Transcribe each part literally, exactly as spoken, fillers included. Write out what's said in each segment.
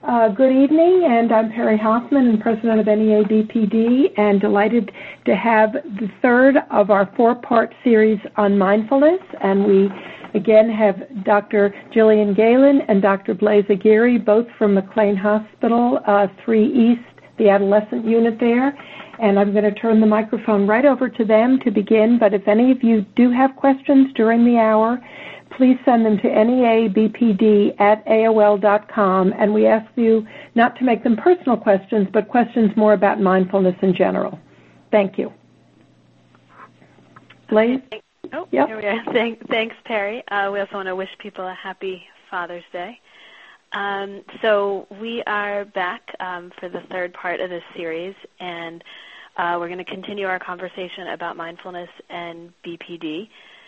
Uh, good evening, and I'm Perry Hoffman, and president of N E A B P D, and delighted to have the third of our four-part series on mindfulness. And we again have Doctor Gillian Galen and Doctor Blaise Aguirre, both from McLean Hospital, uh, three East, the adolescent unit there. And I'm going to turn the microphone right over to them to begin. But if any of you do have questions during the hour, please send them to N E A B P D at A O L dot com, and we ask you not to make them personal questions, but questions more about mindfulness in general. Thank you. Blaise? Oh, yep. Here we are. Thank, thanks, Perry. Uh, we also want to wish people a happy Father's Day. Um, so we are back um, for the third part of this series, and uh, we're going to continue our conversation about mindfulness and B P D.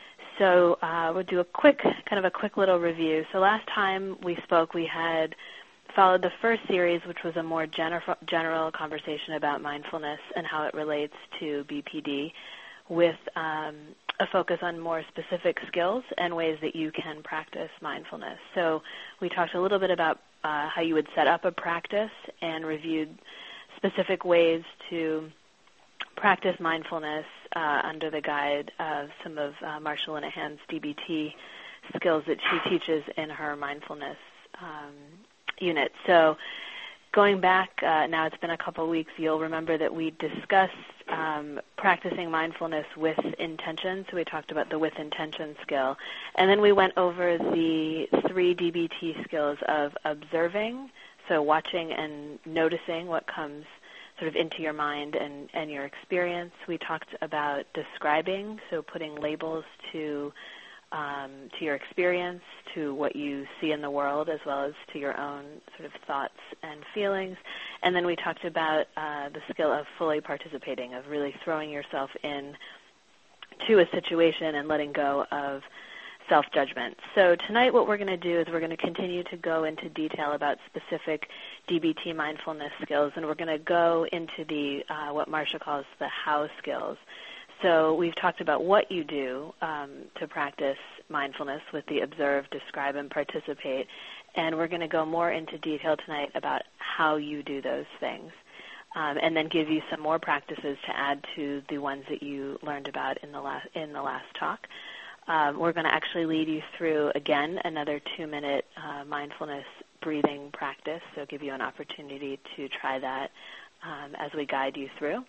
So uh, we'll do a quick, kind of a quick little review. So last time we spoke, we had followed the first series, which was a more gener- general conversation about mindfulness and how it relates to B P D, with um, a focus on more specific skills and ways that you can practice mindfulness. So we talked a little bit about uh, how you would set up a practice and reviewed specific ways to practice mindfulness uh, under the guide of some of uh, Marsha Linehan's D B T skills that she teaches in her mindfulness um, unit. So going back, uh, now it's been a couple weeks, you'll remember that we discussed um, practicing mindfulness with intention. So we talked about the with intention skill. And then we went over the three D B T skills of observing, so watching and noticing what comes sort of into your mind and, and your experience. We talked about describing, so putting labels to um, to your experience, to what you see in the world, as well as to your own sort of thoughts and feelings. And then we talked about uh, the skill of fully participating, of really throwing yourself in to a situation and letting go of self-judgment. So tonight what we're going to do is we're going to continue to go into detail about specific D B T mindfulness skills, and we're going to go into the uh, what Marsha calls the how skills. So we've talked about what you do um, to practice mindfulness with the observe, describe, and participate, and we're going to go more into detail tonight about how you do those things, um, and then give you some more practices to add to the ones that you learned about in the last in the last talk. Um, we're going to actually lead you through, again, another two-minute uh, mindfulness breathing practice, so give you an opportunity to try that um, as we guide you through.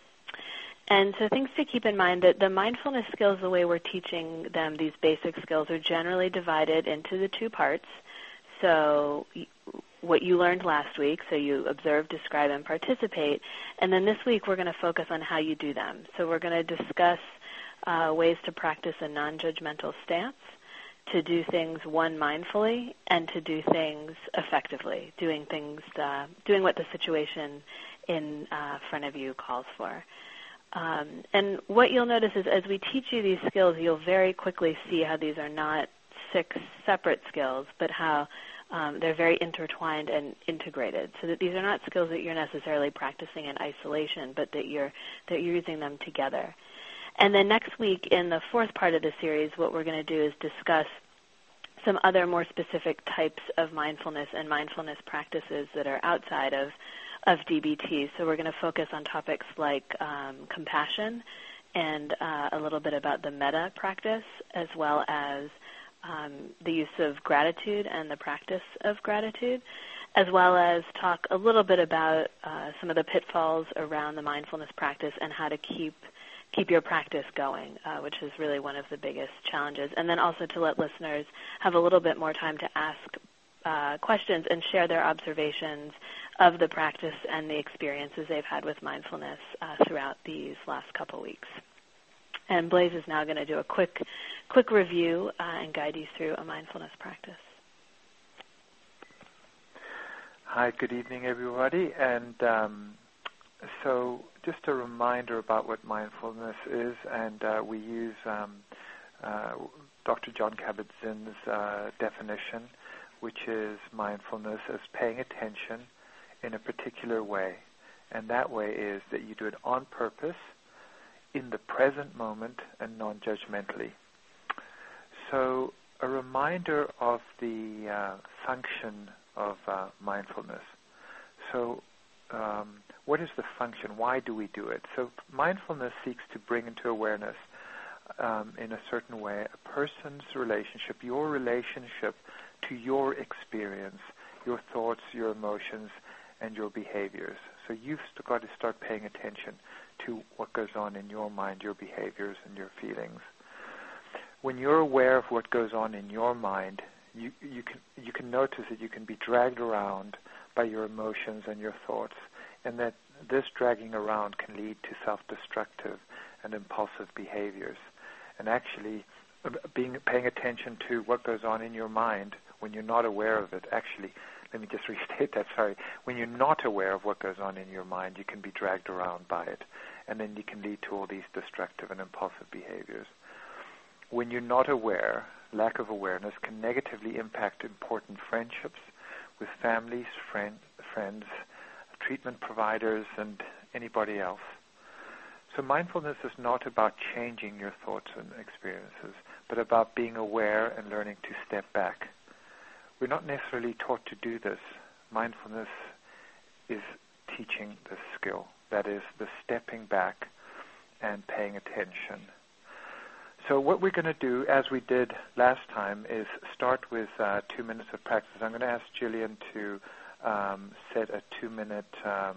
And so things to keep in mind, that the mindfulness skills, the way we're teaching them, these basic skills, are generally divided into the two parts. So what you learned last week, so you observe, describe, and participate. And then this week we're going to focus on how you do them. So we're going to discuss Uh, ways to practice a non-judgmental stance, to do things, one, mindfully, and to do things effectively, doing things, uh, doing what the situation in uh, front of you calls for. Um, and what you'll notice is as we teach you these skills, you'll very quickly see how these are not six separate skills, but how um, they're very intertwined and integrated, so that these are not skills that you're necessarily practicing in isolation, but that you're, that you're using them together. And then next week, in the fourth part of the series, what we're going to do is discuss some other more specific types of mindfulness and mindfulness practices that are outside of, of D B T. So we're going to focus on topics like um, compassion and uh, a little bit about the metta practice, as well as um, the use of gratitude and the practice of gratitude, as well as talk a little bit about uh, some of the pitfalls around the mindfulness practice and how to keep keep your practice going, uh, which is really one of the biggest challenges. And then also to let listeners have a little bit more time to ask uh, questions and share their observations of the practice and the experiences they've had with mindfulness uh, throughout these last couple weeks. And Blaise is now going to do a quick, quick review uh, and guide you through a mindfulness practice. Hi, good evening, everybody. And um, so just a reminder about what mindfulness is, and uh, we use um, uh, Doctor Jon Kabat-Zinn's uh, definition, which is mindfulness as paying attention in a particular way. And that way is that you do it on purpose, in the present moment, and non-judgmentally. So a reminder of the uh, function of uh, mindfulness. So um, what is the function? Why do we do it? So mindfulness seeks to bring into awareness um, in a certain way a person's relationship, your relationship to your experience, your thoughts, your emotions, and your behaviors. So you've got to start paying attention to what goes on in your mind, your behaviors, and your feelings. When you're aware of what goes on in your mind, you, you can you can notice that you can be dragged around by your emotions and your thoughts, and that this dragging around can lead to self-destructive and impulsive behaviors. And actually, being paying attention to what goes on in your mind when you're not aware of it, actually, let me just restate that, sorry. When you're not aware of what goes on in your mind, you can be dragged around by it, and then you can lead to all these destructive and impulsive behaviors. When you're not aware, lack of awareness can negatively impact important friendships with families, friend, friends, treatment providers, and anybody else. So mindfulness is not about changing your thoughts and experiences, but about being aware and learning to step back. We're not necessarily taught to do this. Mindfulness is teaching this skill, that is, the stepping back and paying attention. So what we're going to do, as we did last time, is start with uh, two minutes of practice. I'm going to ask Jillian to um, set a two-minute um,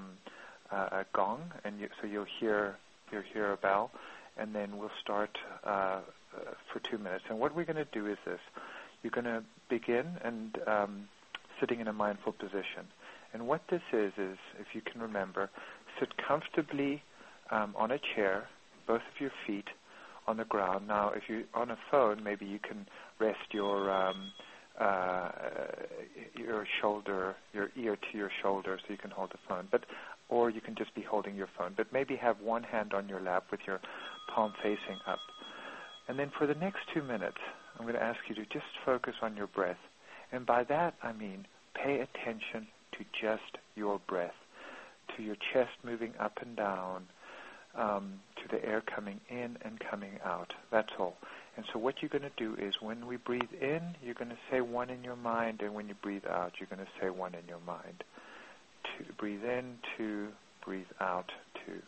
uh, gong, and you, so you'll hear you'll hear a bell, and then we'll start uh, uh, for two minutes. And what we're going to do is this. You're going to begin and um, sitting in a mindful position. And what this is, is, if you can remember, sit comfortably um, on a chair, both of your feet on the ground. Now, if you're on a phone, maybe you can rest your um, uh, your shoulder, your ear to your shoulder, so you can hold the phone. But or you can just be holding your phone. But maybe have one hand on your lap with your palm facing up. And then for the next two minutes, I'm going to ask you to just focus on your breath. And by that, I mean pay attention to just your breath, to your chest moving up and down, um, to the air coming in and coming out. That's all. And so what you're going to do is when we breathe in, you're going to say one in your mind, and when you breathe out, you're going to say one in your mind. Two, breathe in, two, breathe out, two.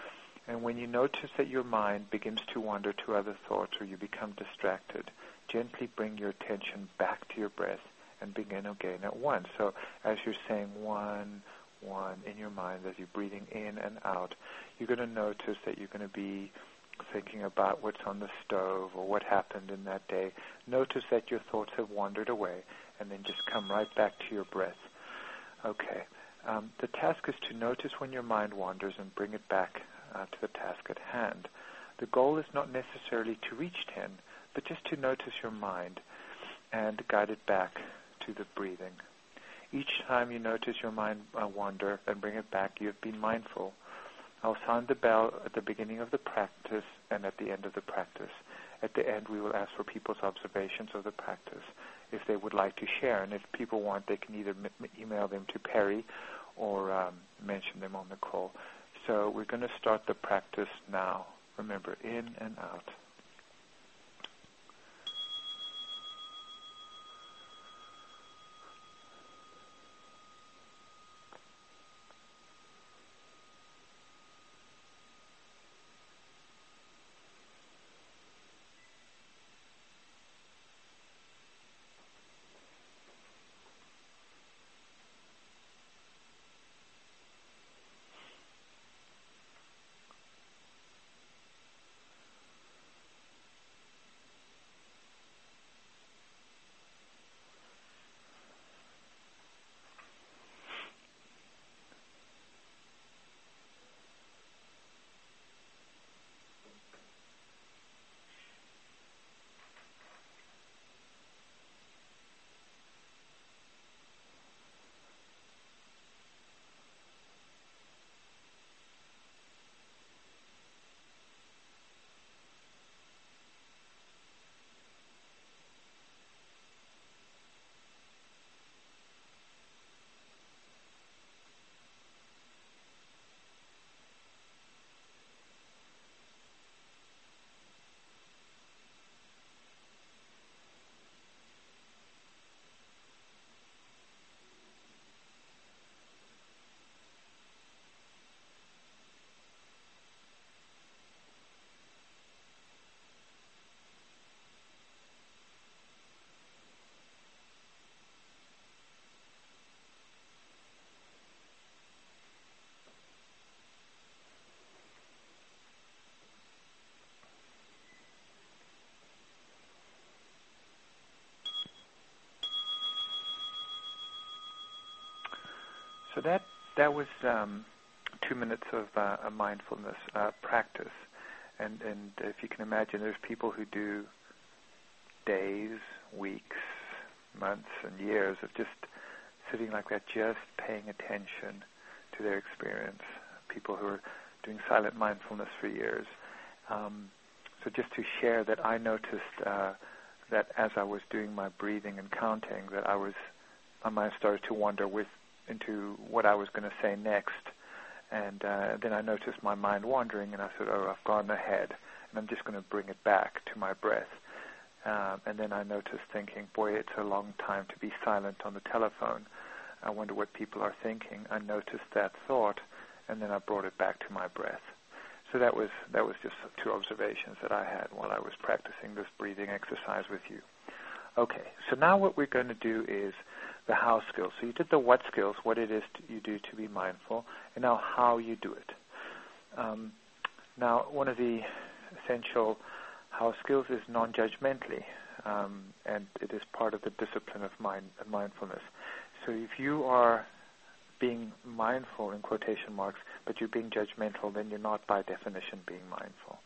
And when you notice that your mind begins to wander to other thoughts or you become distracted, gently bring your attention back to your breath and begin again at one. So as you're saying one, one in your mind, as you're breathing in and out, you're going to notice that you're going to be thinking about what's on the stove or what happened in that day. Notice that your thoughts have wandered away, and then just come right back to your breath. Okay. Um, the task is to notice when your mind wanders and bring it back uh, to the task at hand. The goal is not necessarily to reach ten, but just to notice your mind and guide it back to the breathing. Each time you notice your mind uh, wander and bring it back, you have been mindful. I'll sound the bell at the beginning of the practice and at the end of the practice. At the end, we will ask for people's observations of the practice if they would like to share. And if people want, they can either m- email them to Perry or um, mention them on the call. So we're going to start the practice now. Remember, in and out. so that that was um, two minutes of uh, a mindfulness uh, practice. And, and if you can imagine, there's people who do days, weeks, months, and years of just sitting like that, just paying attention to their experience. People who are doing silent mindfulness for years. Um, so just to share that I noticed uh, that as I was doing my breathing and counting, that I was, my mind started to wander with into what I was going to say next. And uh, then I noticed my mind wandering, and I said, oh, I've gone ahead, and I'm just going to bring it back to my breath. Um, and then I noticed thinking, boy, it's a long time to be silent on the telephone. I wonder what people are thinking. I noticed that thought, and then I brought it back to my breath. So that was that was just two observations that I had while I was practicing this breathing exercise with you. Okay, so now what we're going to do is the how skills. So you did the what skills, what it is to, you do to be mindful, and now how you do it. Um, now, one of the essential how skills is non-judgmentally, um, and it is part of the discipline of mind, of mindfulness. So if you are being mindful, in quotation marks, but you're being judgmental, then you're not by definition being mindful.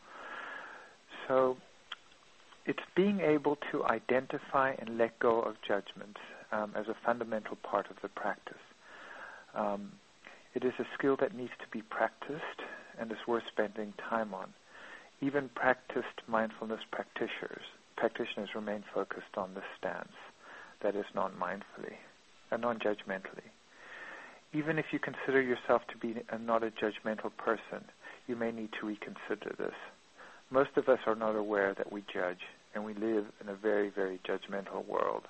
So it's being able to identify and let go of judgments um, as a fundamental part of the practice. Um, it is a skill that needs to be practiced and is worth spending time on. Even practiced mindfulness practitioners, practitioners remain focused on this stance, that is non-mindfully, uh, non-judgmentally. Even if you consider yourself to be a, not a judgmental person, you may need to reconsider this. Most of us are not aware that we judge, and we live in a very, very judgmental world.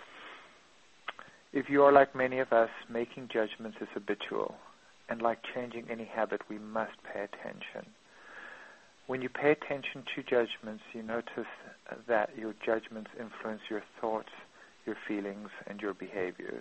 If you are like many of us, making judgments is habitual, and like changing any habit, we must pay attention. When you pay attention to judgments, you notice that your judgments influence your thoughts, your feelings, and your behaviors.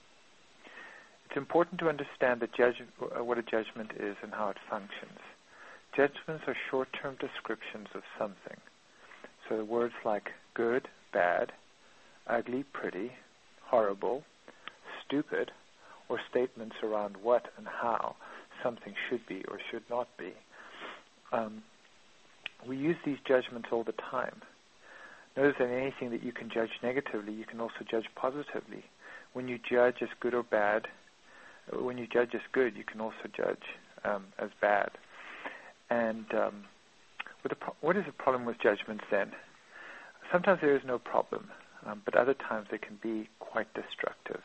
It's important to understand the judge, what a judgment is and how it functions. Judgments are short-term descriptions of something. So words like good, bad, ugly, pretty, horrible, stupid, or statements around what and how something should be or should not be. Um, we use these judgments all the time. Notice that anything that you can judge negatively, you can also judge positively. When you judge as good or bad, when you judge as good, you can also judge um, as bad. And um, what, the pro- what is the problem with judgments then? Sometimes there is no problem, um, but other times they can be quite destructive.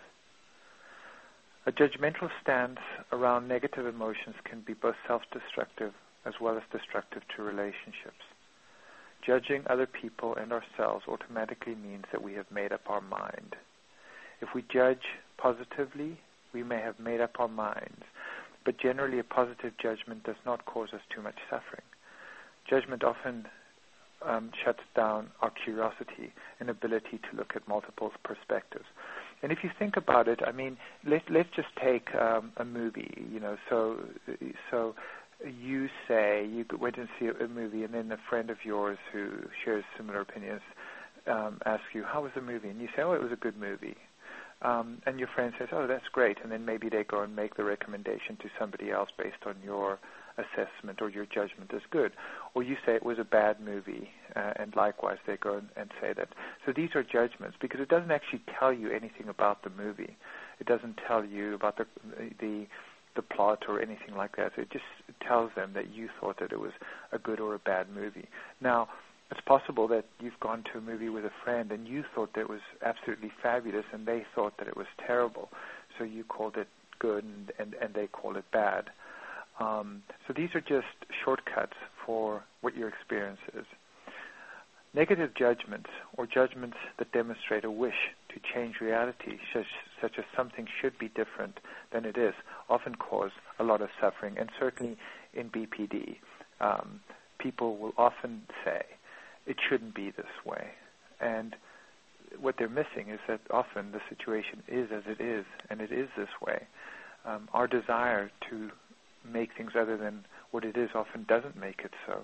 A judgmental stance around negative emotions can be both self-destructive as well as destructive to relationships. Judging other people and ourselves automatically means that we have made up our mind. If we judge positively, we may have made up our minds, but generally a positive judgment does not cause us too much suffering. Judgment often um, shuts down our curiosity and ability to look at multiple perspectives. And if you think about it, I mean, let, let's just take um, a movie, you know, so so you say you went and see a movie, and then a friend of yours who shares similar opinions um, asks you, how was the movie? And you say, oh, it was a good movie. Um, and your friend says, oh, that's great. And then maybe they go and make the recommendation to somebody else based on your assessment or your judgment as good. Or you say it was a bad movie, uh, and likewise they go and, and say that. So these are judgments because it doesn't actually tell you anything about the movie. It doesn't tell you about the the the plot or anything like that. It just tells them that you thought that it was a good or a bad movie. Now, it's possible that you've gone to a movie with a friend and you thought that it was absolutely fabulous and they thought that it was terrible. So you called it good and, and, and they called it bad. Um, so these are just shortcuts for what your experience is. Negative judgments or judgments that demonstrate a wish to change reality, such, such as something should be different than it is, often cause a lot of suffering. And certainly in B P D, um, people will often say, it shouldn't be this way. And what they're missing is that often the situation is as it is, and it is this way. Um, our desire to make things other than what it is often doesn't make it so.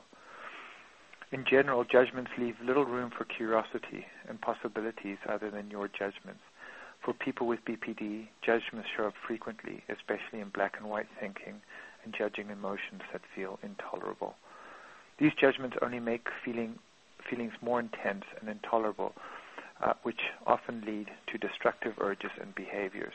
In general, judgments leave little room for curiosity and possibilities other than your judgments. For people with B P D, judgments show up frequently, especially in black and white thinking and judging emotions that feel intolerable. These judgments only make feeling, feelings more intense and intolerable, uh, which often lead to destructive urges and behaviors.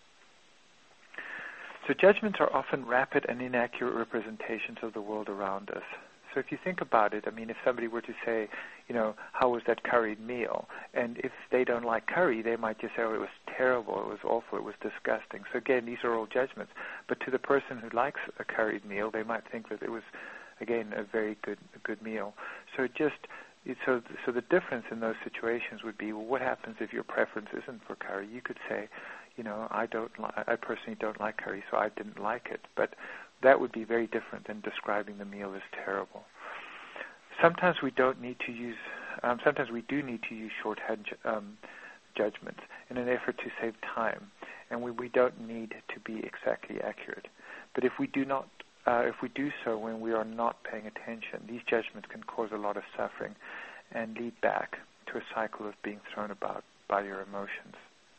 So judgments are often rapid and inaccurate representations of the world around us. So if you think about it, I mean, if somebody were to say, you know, how was that curried meal? And if they don't like curry, they might just say, oh, it was terrible, it was awful, it was disgusting. So again, these are all judgments. But to the person who likes a curried meal, they might think that it was, again, a very good a good meal. So it just, it, so, so the difference in those situations would be, well, what happens if your preference isn't for curry? You could say, you know, I don't, li- I personally don't like curry, so I didn't like it. But that would be very different than describing the meal as terrible. Sometimes we don't need to use, um, sometimes we do need to use shorthand ju- um, judgments in an effort to save time, and we, we don't need to be exactly accurate. But if we do not, uh, if we do so when we are not paying attention, these judgments can cause a lot of suffering and lead back to a cycle of being thrown about by your emotions.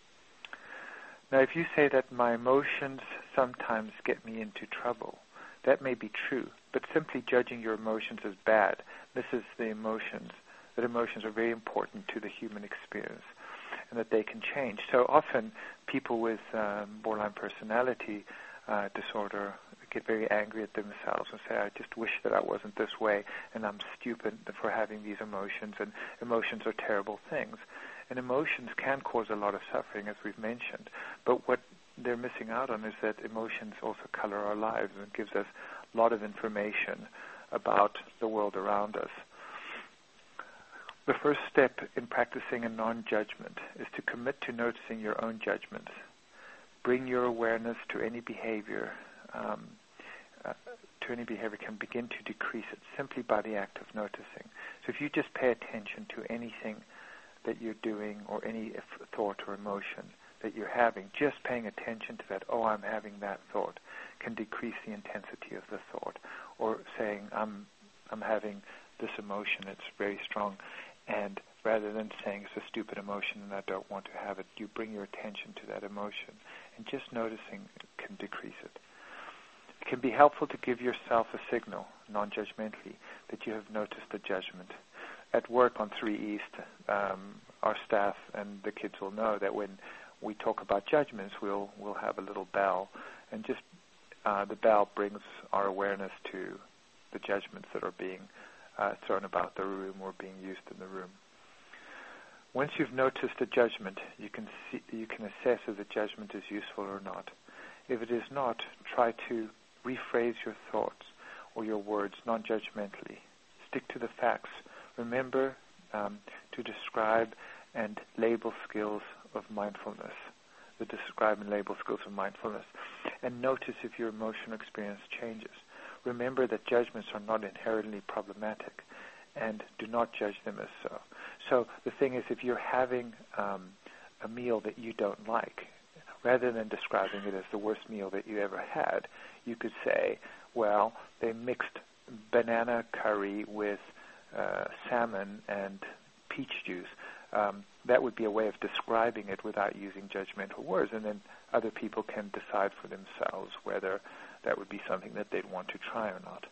Now, if you say that my emotions sometimes get me into trouble, that may be true, but simply judging your emotions as bad misses the emotions, that emotions are very important to the human experience and that they can change. So often people with um, borderline personality uh, disorder get very angry at themselves and say, I just wish that I wasn't this way and I'm stupid for having these emotions, and emotions are terrible things. And emotions can cause a lot of suffering, as we've mentioned. But what they're missing out on is that emotions also color our lives and gives us a lot of information about the world around us. The first step in practicing a non-judgment is to commit to noticing your own judgments. Bring your awareness to any behavior, um, uh, to any behavior can begin to decrease it simply by the act of noticing. So if you just pay attention to anything that you're doing or any thought or emotion that you're having, just paying attention to that, oh, I'm having that thought, can decrease the intensity of the thought. Or saying, I'm I'm having this emotion, it's very strong, and rather than saying it's a stupid emotion and I don't want to have it, you bring your attention to that emotion, and just noticing can decrease it. It can be helpful to give yourself a signal, non-judgmentally, that you have noticed the judgment. At work on three East, um, our staff and the kids will know that when we talk about judgments, we'll we'll have a little bell, and just uh, the bell brings our awareness to the judgments that are being uh, thrown about the room or being used in the room. Once you've noticed a judgment, you can see, you can assess if the judgment is useful or not. If it is not, try to rephrase your thoughts or your words non-judgmentally. Stick to the facts. Remember um, to describe and label skills of mindfulness, the describe and label skills of mindfulness, and notice if your emotional experience changes. Remember that judgments are not inherently problematic, and do not judge them as so. So the thing is, if you're having um, a meal that you don't like, rather than describing it as the worst meal that you ever had, you could say, well, they mixed banana curry with uh, salmon and peach juice. Um, that would be a way of describing it without using judgmental words, and then other people can decide for themselves whether that would be something that they'd want to try or not.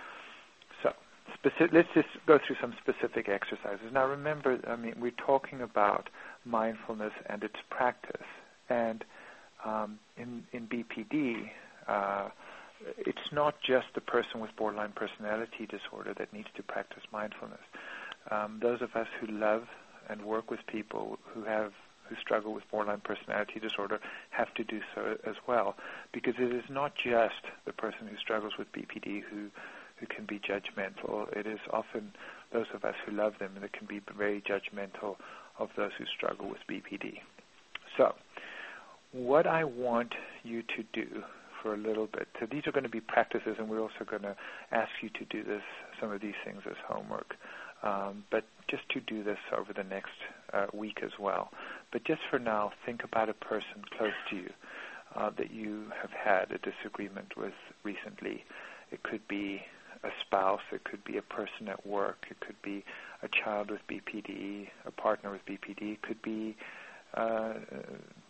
So specific, let's just go through some specific exercises. Now remember, I mean, we're talking about mindfulness and its practice, and um, in, in B P D, uh, it's not just the person with borderline personality disorder that needs to practice mindfulness. Um, those of us who love and work with people who have who struggle with borderline personality disorder have to do so as well, because it is not just the person who struggles with B P D who who can be judgmental. It is often those of us who love them that can be very judgmental of those who struggle with B P D. So, what I want you to do for a little bit, so these are going to be practices, and we're also going to ask you to do this, some of these things as homework. Um, but just to do this over the next uh, week as well. But just for now, think about a person close to you uh, that you have had a disagreement with recently. It could be a spouse, it could be a person at work, it could be a child with B P D, a partner with B P D, it could be uh,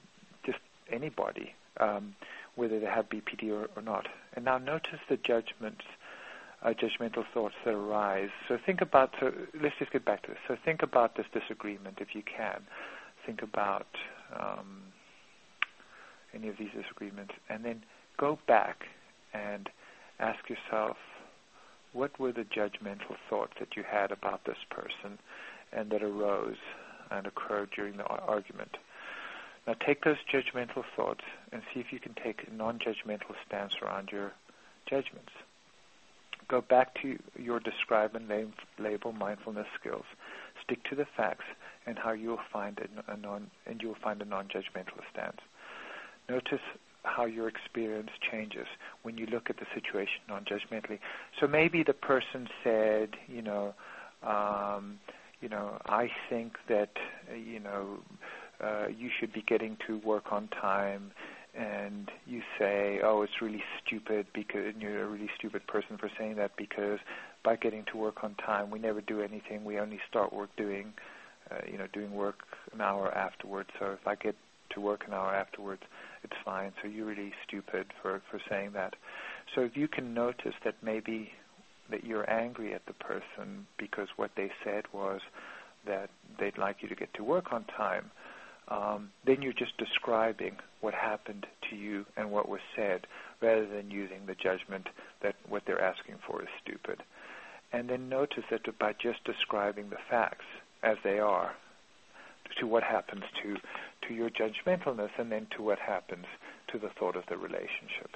anybody, um, whether they have B P D or, or not. And now notice the judgments, uh, judgmental thoughts that arise. So think about, so let's just get back to this. So think about this disagreement if you can. Think about um, any of these disagreements, and then go back and ask yourself, what were the judgmental thoughts that you had about this person and that arose and occurred during the argument? Now take those judgmental thoughts and see if you can take a non-judgmental stance around your judgments. Go back to your describe and label mindfulness skills. Stick to the facts and how you'll find a, a non and you'll find a non-judgmental stance. Notice how your experience changes when you look at the situation non-judgmentally. So maybe the person said, you know, um, you know, I think that, uh, you know, uh, you should be getting to work on time, and you say, oh, it's really stupid because and you're a really stupid person for saying that, because by getting to work on time, we never do anything. We only start work doing, uh, you know, doing work an hour afterwards. So if I get to work an hour afterwards, it's fine. So you're really stupid for, for saying that. So if you can notice that maybe that you're angry at the person because what they said was that they'd like you to get to work on time, um, then you're just describing what happened to you and what was said, rather than using the judgment that what they're asking for is stupid. And then notice that by just describing the facts as they are, to what happens to, to your judgmentalness, and then to what happens to the thought of the relationship.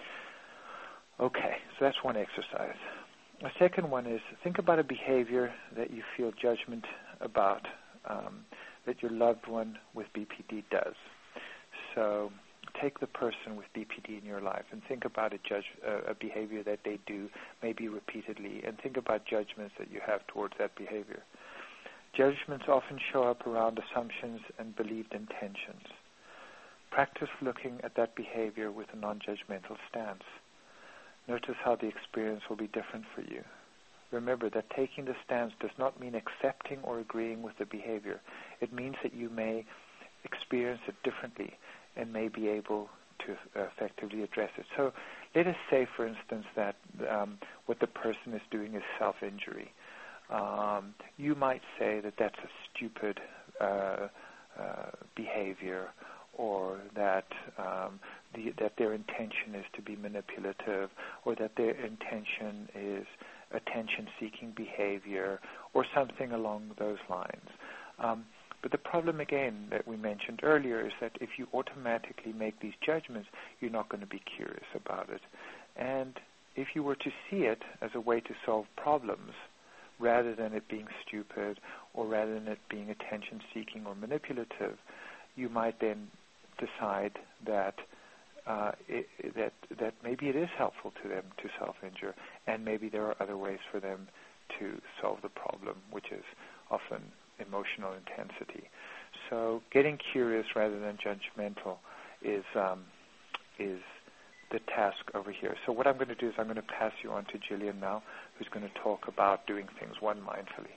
Okay, so that's one exercise. A second one is think about a behavior that you feel judgment about, um, that your loved one with B P D does. So take the person with B P D in your life and think about a, judge, uh, a behavior that they do, maybe repeatedly, and think about judgments that you have towards that behavior. Judgments often show up around assumptions and believed intentions. Practice looking at that behavior with a non-judgmental stance. Notice how the experience will be different for you. Remember that taking the stance does not mean accepting or agreeing with the behavior. It means that you may experience it differently and may be able to effectively address it. So let us say, for instance, that um, what the person is doing is self-injury. Um, you might say that that's a stupid uh, uh, behavior, or that um, the, that their intention is to be manipulative, or that their intention is attention-seeking behavior, or something along those lines. Um, but the problem, again, that we mentioned earlier is that if you automatically make these judgments, you're not going to be curious about it. And if you were to see it as a way to solve problems, rather than it being stupid, or rather than it being attention-seeking or manipulative, you might then decide that uh, it, that that maybe it is helpful to them to self-injure, and maybe there are other ways for them to solve the problem, which is often emotional intensity. So getting curious rather than judgmental is um, is the task over here. So what I'm going to do is I'm going to pass you on to Jillian now, who's going to talk about doing things one mindfully.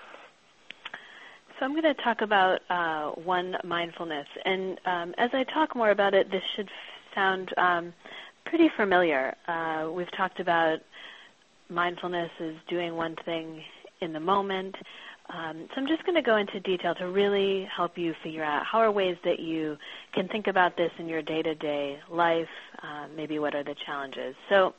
So I'm going to talk about uh, one mindfulness. And um, as I talk more about it, this should sound um, pretty familiar. Uh, we've talked about mindfulness as doing one thing in the moment. Um, so I'm just going to go into detail to really help you figure out how are ways that you can think about this in your day-to-day life, uh, maybe what are the challenges. So,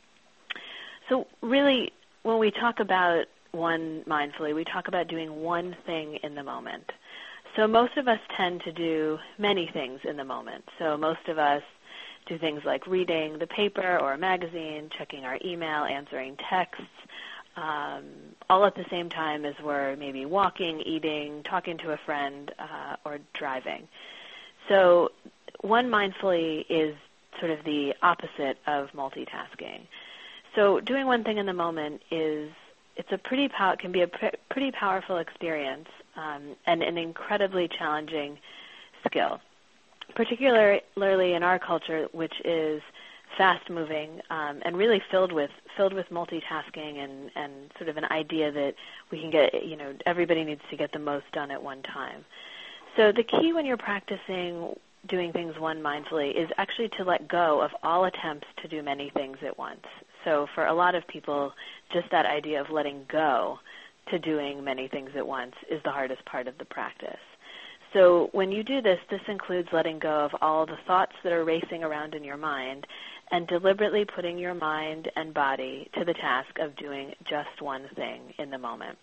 so really, when we talk about one mindfully, we talk about doing one thing in the moment. So most of us tend to do many things in the moment. So most of us do things like reading the paper or a magazine, checking our email, answering texts, Um, all at the same time as we're maybe walking, eating, talking to a friend, uh, or driving. So one mindfully is sort of the opposite of multitasking. So doing one thing in the moment is, it's a pretty pow- can be a pr- pretty powerful experience um, and an incredibly challenging skill, particularly in our culture, which is fast-moving um, and really filled with filled with multitasking and, and sort of an idea that we can get, you know, everybody needs to get the most done at one time. So the key when you're practicing doing things one mindfully is actually to let go of all attempts to do many things at once. So for a lot of people, just that idea of letting go to doing many things at once is the hardest part of the practice. So when you do this, this includes letting go of all the thoughts that are racing around in your mind and deliberately putting your mind and body to the task of doing just one thing in the moment.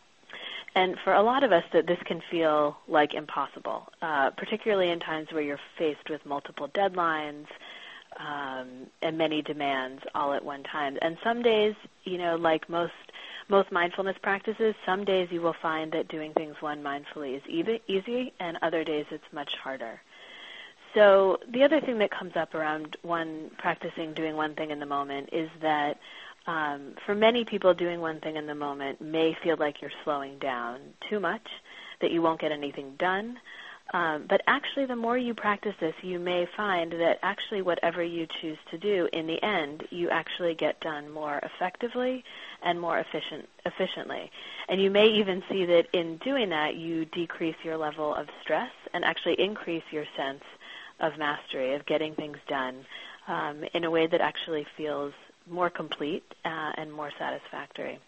And for a lot of us, that this can feel like impossible, uh, particularly in times where you're faced with multiple deadlines um, and many demands all at one time. And some days, you know, like most most mindfulness practices, some days you will find that doing things one mindfully is easy, easy, and other days it's much harder. So the other thing that comes up around one practicing doing one thing in the moment is that Um, for many people, doing one thing in the moment may feel like you're slowing down too much, that you won't get anything done. Um, but actually, the more you practice this, you may find that actually whatever you choose to do, in the end, you actually get done more effectively and more efficient, efficiently. And you may even see that in doing that, you decrease your level of stress and actually increase your sense of mastery, of getting things done um, in a way that actually feels more complete uh, and more satisfactory.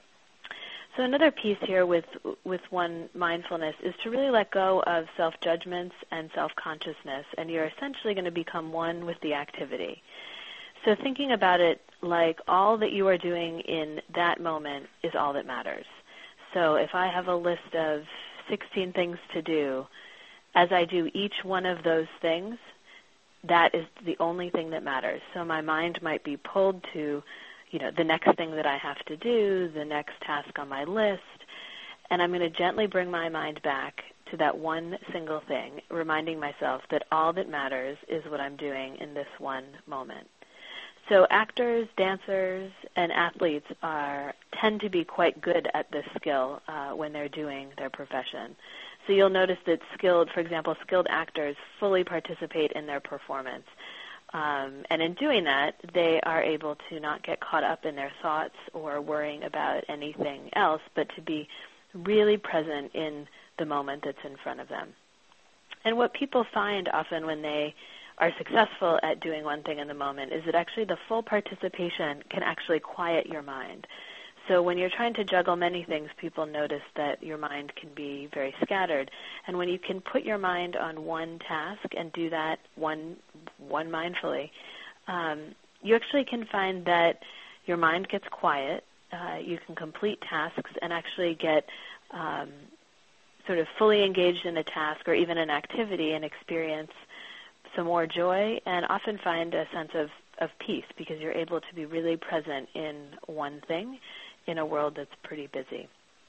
So another piece here with with one mindfulness is to really let go of self-judgments and self-consciousness, and you're essentially going to become one with the activity. So thinking about it like all that you are doing in that moment is all that matters. So if I have a list of sixteen things to do, as I do each one of those things, that is the only thing that matters. So my mind might be pulled to, you know, the next thing that I have to do, the next task on my list, and I'm going to gently bring my mind back to that one single thing, reminding myself that all that matters is what I'm doing in this one moment. So actors, dancers, and athletes are tend to be quite good at this skill uh, when they're doing their profession. So you'll notice that skilled, for example, skilled actors fully participate in their performance. Um, and in doing that, they are able to not get caught up in their thoughts or worrying about anything else, but to be really present in the moment that's in front of them. And what people find often when they are successful at doing one thing in the moment is that actually the full participation can actually quiet your mind. So when you're trying to juggle many things, people notice that your mind can be very scattered. And when you can put your mind on one task and do that one one mindfully, um, you actually can find that your mind gets quiet. Uh, you can complete tasks and actually get um, sort of fully engaged in a task or even an activity and experience some more joy and often find a sense of, of peace because you're able to be really present in one thing in a world that's pretty busy.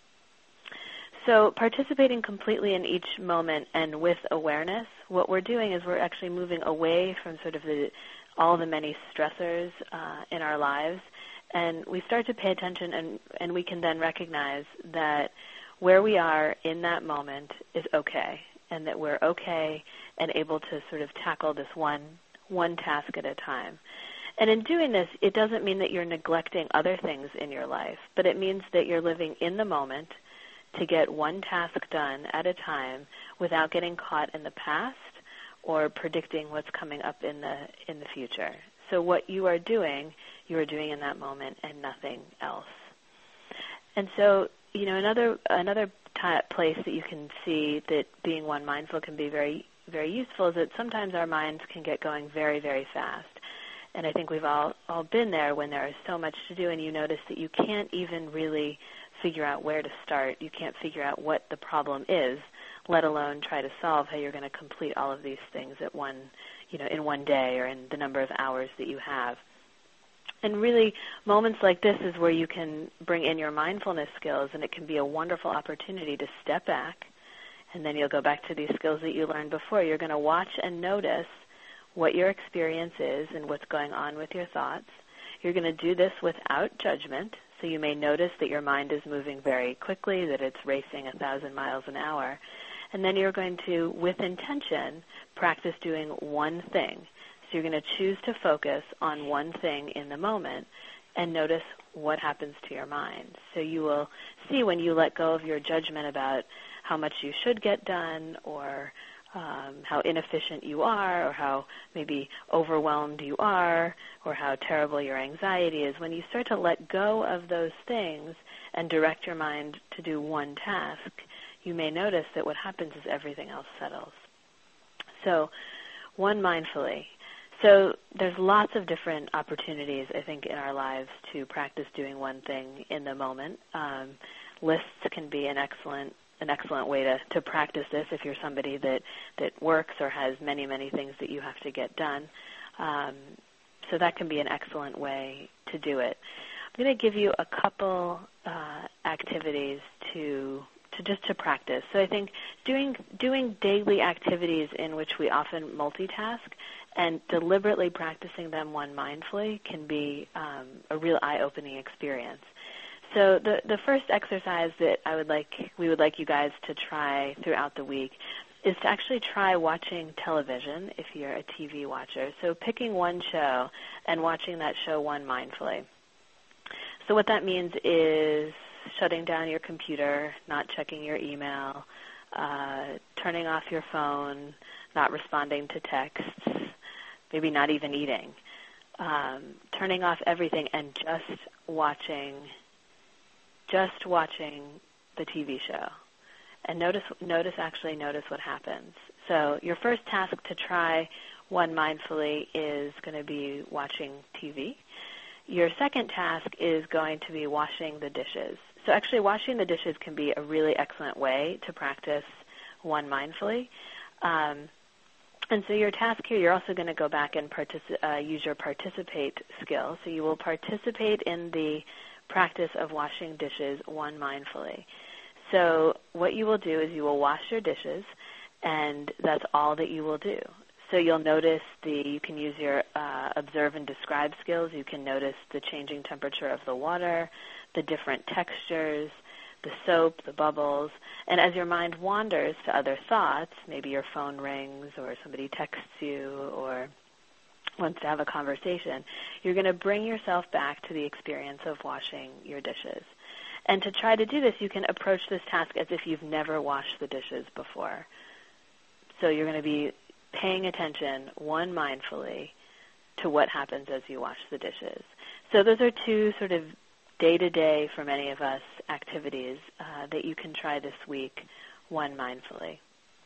So participating completely in each moment and with awareness, what we're doing is we're actually moving away from sort of the, all the many stressors uh, in our lives, and we start to pay attention, and, and we can then recognize that where we are in that moment is okay, and that we're okay and able to sort of tackle this one one task at a time. And in doing this, it doesn't mean that you're neglecting other things in your life, but it means that you're living in the moment to get one task done at a time without getting caught in the past or predicting what's coming up in the in the future. So what you are doing, you are doing in that moment and nothing else. And so, you know, another another t- place that you can see that being one mindful can be very, very useful is that sometimes our minds can get going very, very fast. And I think we've all, all been there when there is so much to do and you notice that you can't even really figure out where to start. You can't figure out what the problem is, let alone try to solve how you're going to complete all of these things at one, you know, in one day or in the number of hours that you have. And really, moments like this is where you can bring in your mindfulness skills, and it can be a wonderful opportunity to step back, and then you'll go back to these skills that you learned before. You're going to watch and notice what your experience is and what's going on with your thoughts. You're going to do this without judgment, so you may notice that your mind is moving very quickly, that it's racing a thousand miles an hour, and then you're going to, with intention, practice doing one thing. So you're going to choose to focus on one thing in the moment and notice what happens to your mind. So you will see when you let go of your judgment about how much you should get done or um, how inefficient you are, or how maybe overwhelmed you are, or how terrible your anxiety is, when you start to let go of those things and direct your mind to do one task, you may notice that what happens is everything else settles. So, one mindfully. So there's lots of different opportunities, I think, in our lives to practice doing one thing in the moment. Um, lists can be an excellent an excellent way to, to practice this if you're somebody that, that works or has many, many things that you have to get done. Um, so that can be an excellent way to do it. I'm going to give you a couple uh, activities to to just to practice. So I think doing doing daily activities in which we often multitask and deliberately practicing them one mindfully can be um, a real eye-opening experience. So the the first exercise that I would like we would like you guys to try throughout the week is to actually try watching television if you're a T V watcher. So picking one show and watching that show one mindfully. So what that means is shutting down your computer, not checking your email, uh, turning off your phone, not responding to texts, maybe not even eating, um, turning off everything and just watching, just watching the T V show. And notice, notice, actually notice what happens. So your first task to try one mindfully is going to be watching T V. Your second task is going to be washing the dishes. So actually washing the dishes can be a really excellent way to practice one mindfully. Um, and so your task here, you're also going to go back and partici- uh, use your participate skill. So you will participate in the practice of washing dishes one mindfully. So what you will do is you will wash your dishes, and that's all that you will do. So you'll notice the, you can use your uh, observe and describe skills. You can notice the changing temperature of the water, the different textures, the soap, the bubbles. And as your mind wanders to other thoughts, maybe your phone rings or somebody texts you or wants to have a conversation, you're going to bring yourself back to the experience of washing your dishes. And to try to do this, you can approach this task as if you've never washed the dishes before. So you're going to be paying attention, one mindfully, to what happens as you wash the dishes. So those are two sort of day-to-day, for many of us, activities uh, that you can try this week, one mindfully.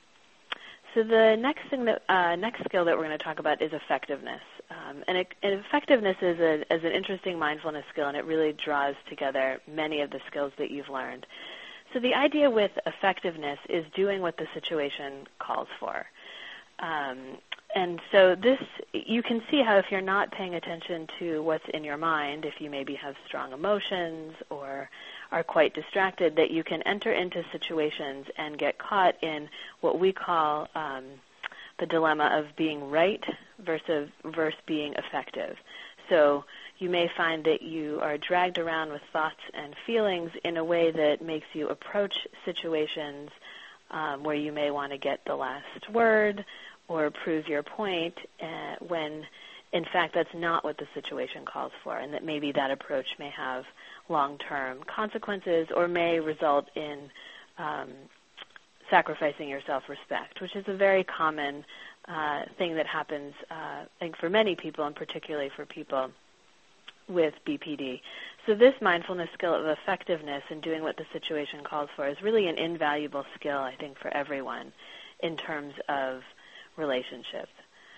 So the next thing that uh, next skill that we're going to talk about is effectiveness. Um, and, it, and effectiveness is, a, is an interesting mindfulness skill, and it really draws together many of the skills that you've learned. So the idea with effectiveness is doing what the situation calls for. Um, and so this, you can see how if you're not paying attention to what's in your mind, if you maybe have strong emotions or are quite distracted, that you can enter into situations and get caught in what we call um, the dilemma of being right versus, versus being effective. So you may find that you are dragged around with thoughts and feelings in a way that makes you approach situations um, where you may want to get the last word or prove your point uh, when, in fact, that's not what the situation calls for, and that maybe that approach may have long-term consequences or may result in um, sacrificing your self-respect, which is a very common uh, thing that happens, uh, I think, for many people, and particularly for people with B P D. So this mindfulness skill of effectiveness and doing what the situation calls for is really an invaluable skill, I think, for everyone in terms of relationships.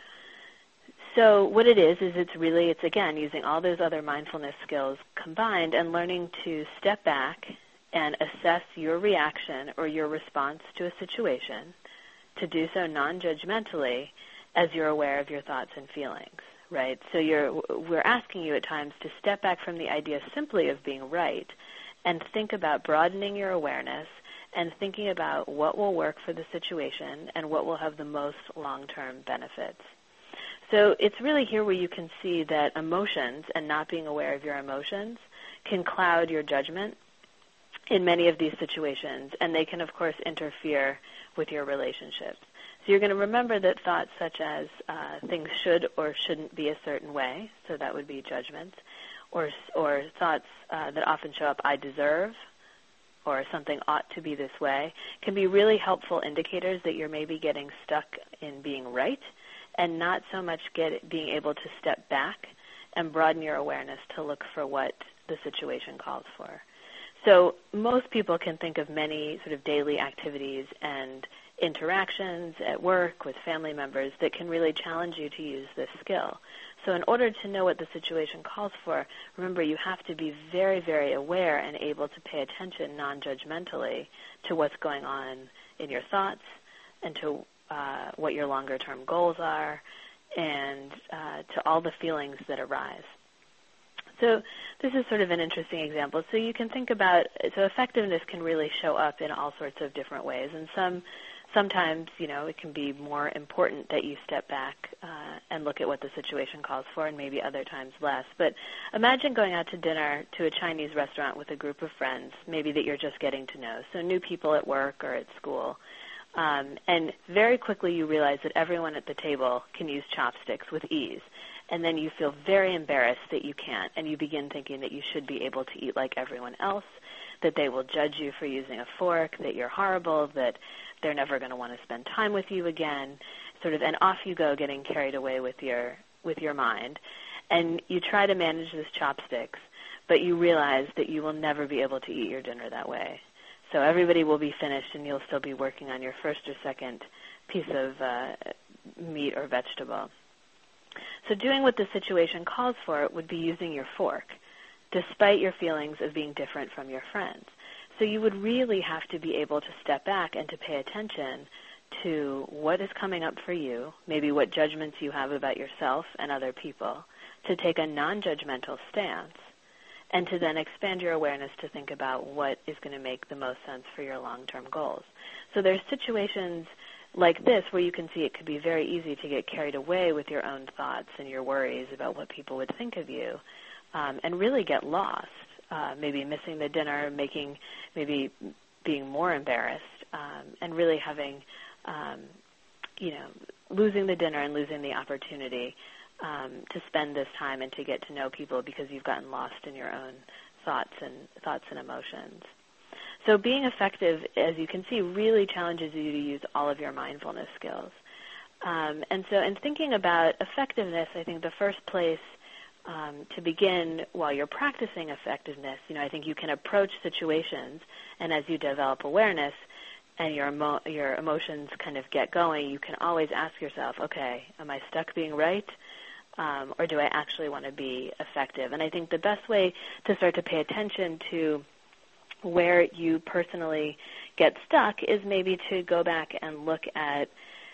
So what it is, is it's really, it's again, using all those other mindfulness skills combined and learning to step back and assess your reaction or your response to a situation, to do so non-judgmentally as you're aware of your thoughts and feelings, right? So you're, we're asking you at times to step back from the idea simply of being right and think about broadening your awareness and thinking about what will work for the situation and what will have the most long-term benefits. So it's really here where you can see that emotions and not being aware of your emotions can cloud your judgment in many of these situations, and they can, of course, interfere with your relationships. So you're going to remember that thoughts such as uh, things should or shouldn't be a certain way, so that would be judgments, or, or thoughts uh, that often show up, I deserve, or something ought to be this way can be really helpful indicators that you're maybe getting stuck in being right and not so much get being able to step back and broaden your awareness to look for what the situation calls for. So most people can think of many sort of daily activities and interactions at work with family members that can really challenge you to use this skill. So in order to know what the situation calls for, remember you have to be very, very aware and able to pay attention non-judgmentally to what's going on in your thoughts and to uh, what your longer-term goals are and uh, to all the feelings that arise. So this is sort of an interesting example. So you can think about, so effectiveness can really show up in all sorts of different ways. And some, sometimes, you know, it can be more important that you step back uh, and look at what the situation calls for, and maybe other times less. But imagine going out to dinner to a Chinese restaurant with a group of friends, maybe that you're just getting to know, so new people at work or at school. Um, and very quickly you realize that everyone at the table can use chopsticks with ease. And then you feel very embarrassed that you can't, and you begin thinking that you should be able to eat like everyone else, that they will judge you for using a fork, that you're horrible, that they're never going to want to spend time with you again, sort of, and off you go getting carried away with your with your mind. And you try to manage this chopsticks, but you realize that you will never be able to eat your dinner that way. So everybody will be finished, and you'll still be working on your first or second piece of uh, meat or vegetable. So doing what the situation calls for would be using your fork, despite your feelings of being different from your friends. So you would really have to be able to step back and to pay attention to what is coming up for you, maybe what judgments you have about yourself and other people, to take a non-judgmental stance, and to then expand your awareness to think about what is going to make the most sense for your long-term goals. So there's situations like this where you can see it could be very easy to get carried away with your own thoughts and your worries about what people would think of you, um, and really get lost, uh, maybe missing the dinner, making maybe being more embarrassed, um, and really having, um, you know, losing the dinner and losing the opportunity um, to spend this time and to get to know people because you've gotten lost in your own thoughts and thoughts and emotions. So being effective, as you can see, really challenges you to use all of your mindfulness skills. Um, and so in thinking about effectiveness, I think the first place um, to begin while you're practicing effectiveness, you know, I think you can approach situations, and as you develop awareness and your emo- your emotions kind of get going, you can always ask yourself, okay, am I stuck being right? Um, or do I actually want to be effective? And I think the best way to start to pay attention to where you personally get stuck is maybe to go back and look at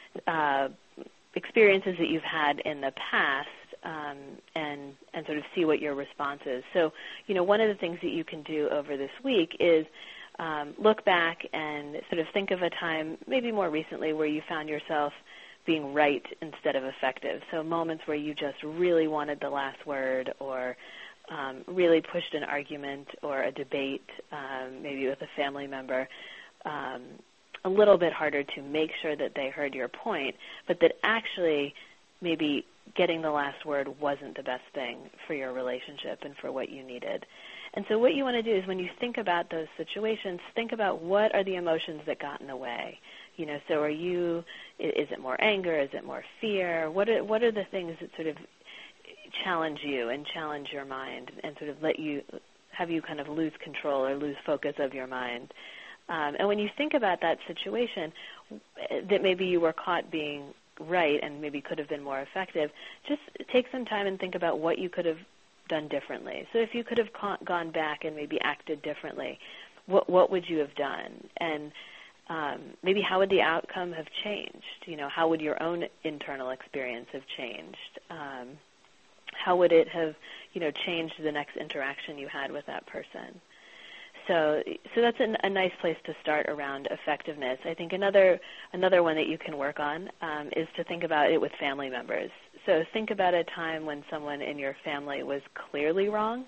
uh, experiences that you've had in the past um, and and sort of see what your response is. So, you know, one of the things that you can do over this week is um, look back and sort of think of a time, maybe more recently, where you found yourself being right instead of effective. So moments where you just really wanted the last word, or Um, really pushed an argument or a debate, um, maybe with a family member, um, a little bit harder to make sure that they heard your point, but that actually maybe getting the last word wasn't the best thing for your relationship and for what you needed. And so what you want to do is when you think about those situations, think about what are the emotions that got in the way. You know, so are you, is it more anger? Is it more fear? What are, what are the things that sort of challenge you and challenge your mind and sort of let you, have you kind of lose control or lose focus of your mind? Um, and when you think about that situation that maybe you were caught being right and maybe could have been more effective, just take some time and think about what you could have done differently. So if you could have ca- gone back and maybe acted differently, what what would you have done? And um, maybe how would the outcome have changed? You know, how would your own internal experience have changed? Um, how would it have, you know, changed the next interaction you had with that person? So, so that's a, a nice place to start around effectiveness. I think another another one that you can work on um, is to think about it with family members. So think about a time when someone in your family was clearly wrong,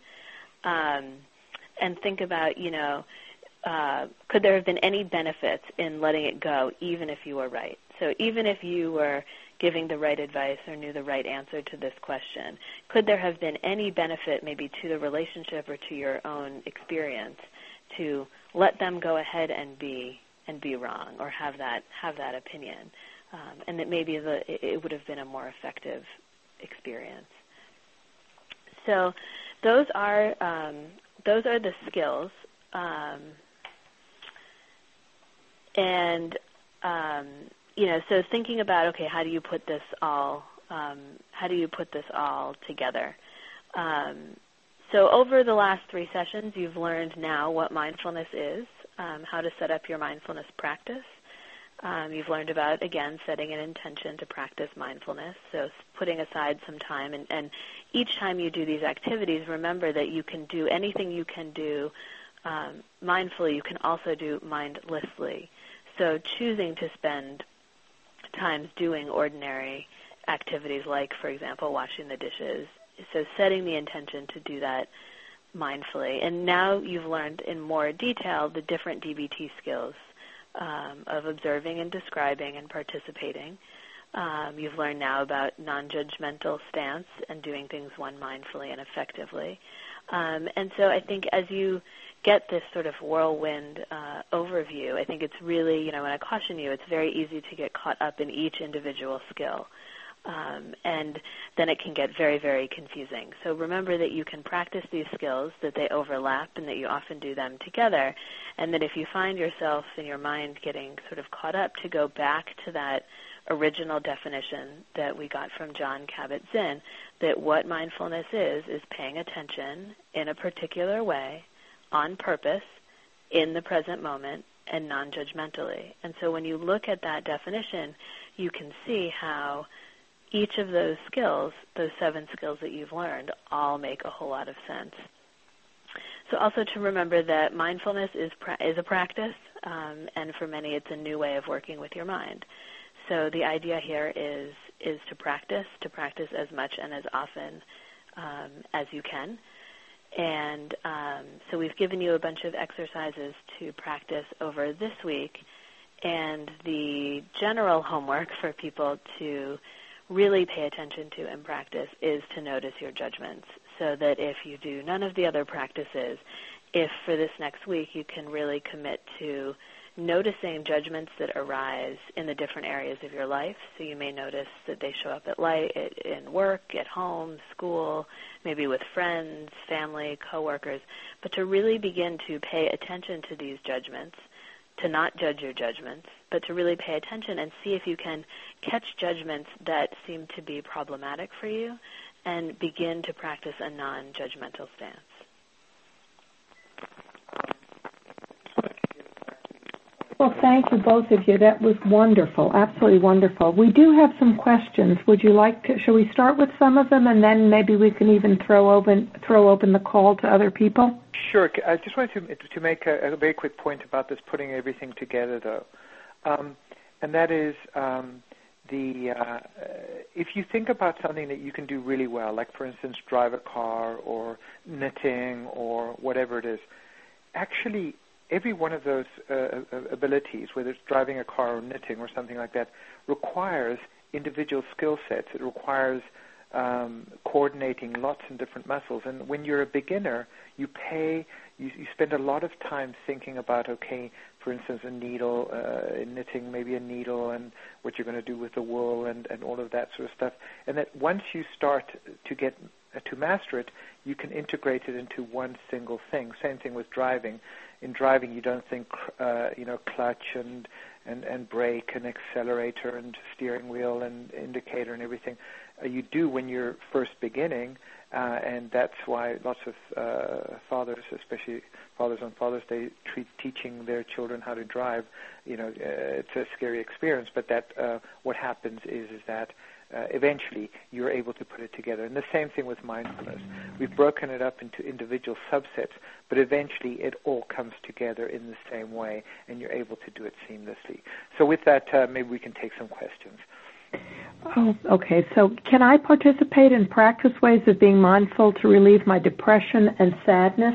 um, and think about, you know, uh, could there have been any benefits in letting it go, even if you were right? So even if you were giving the right advice or knew the right answer to this question, could there have been any benefit maybe to the relationship or to your own experience to let them go ahead and be and be wrong or have that have that opinion, um, and that maybe the, it would have been a more effective experience. So those are um, those are the skills, um, and um, you know, so thinking about, okay, how do you put this all um, how do you put this all together? Um, so over the last three sessions, you've learned now what mindfulness is, um, how to set up your mindfulness practice. Um, you've learned about, again, setting an intention to practice mindfulness, so putting aside some time. And, and each time you do these activities, remember that you can do anything you can do um, mindfully, you can also do mindlessly. So choosing to spend times doing ordinary activities like, for example, washing the dishes. So setting the intention to do that mindfully. And now you've learned in more detail the different D B T skills um, of observing and describing and participating. Um, you've learned now about non-judgmental stance and doing things one mindfully and effectively. Um, and so I think as you get this sort of whirlwind uh, overview, I think it's really, you know, when I caution you, it's very easy to get caught up in each individual skill. Um, and then it can get very, very confusing. So remember that you can practice these skills, that they overlap, and that you often do them together, and that if you find yourself in your mind getting sort of caught up, to go back to that original definition that we got from Jon Kabat-Zinn, that what mindfulness is, is paying attention in a particular way, on purpose, in the present moment, and non-judgmentally. And so when you look at that definition, you can see how each of those skills, those seven skills that you've learned, all make a whole lot of sense. So also to remember that mindfulness is pra- is a practice, um, and for many it's a new way of working with your mind. So the idea here is is to practice, to practice as much and as often um, as you can. And um, so we've given you a bunch of exercises to practice over this week, and the general homework for people to really pay attention to and practice is to notice your judgments, so that if you do none of the other practices, if for this next week you can really commit to noticing judgments that arise in the different areas of your life. So you may notice that they show up at light, in work, at home, school, maybe with friends, family, coworkers, but to really begin to pay attention to these judgments, to not judge your judgments, but to really pay attention and see if you can catch judgments that seem to be problematic for you and begin to practice a non-judgmental stance. Well, thank you, both of you. That was wonderful, absolutely wonderful. We do have some questions. Would you like to, shall we start with some of them, and then maybe we can even throw open throw open the call to other people? Sure. I just wanted to, to make a, a very quick point about this putting everything together, though. Um, and that is, um, the uh, if you think about something that you can do really well, like, for instance, drive a car or knitting or whatever it is, actually every one of those uh, abilities, whether it's driving a car or knitting or something like that, requires individual skill sets. It requires um, coordinating lots of different muscles. And when you're a beginner, you pay, you, you spend a lot of time thinking about, okay, for instance, a needle, uh, in knitting, maybe a needle, and what you're going to do with the wool and, and all of that sort of stuff. And that once you start to get uh, to master it, you can integrate it into one single thing. Same thing with driving. In driving, you don't think, uh, you know, clutch and, and, and brake and accelerator and steering wheel and indicator and everything. Uh, you do when you're first beginning, uh, and that's why lots of uh, fathers, especially fathers on Father's Day, treat teaching their children how to drive. You know, uh, it's a scary experience, but that uh, what happens is is that Uh, eventually you're able to put it together. And the same thing with mindfulness. We've broken it up into individual subsets, but eventually it all comes together in the same way, and you're able to do it seamlessly. So with that, uh, maybe we can take some questions. Oh, okay. So can I participate in practice ways of being mindful to relieve my depression and sadness?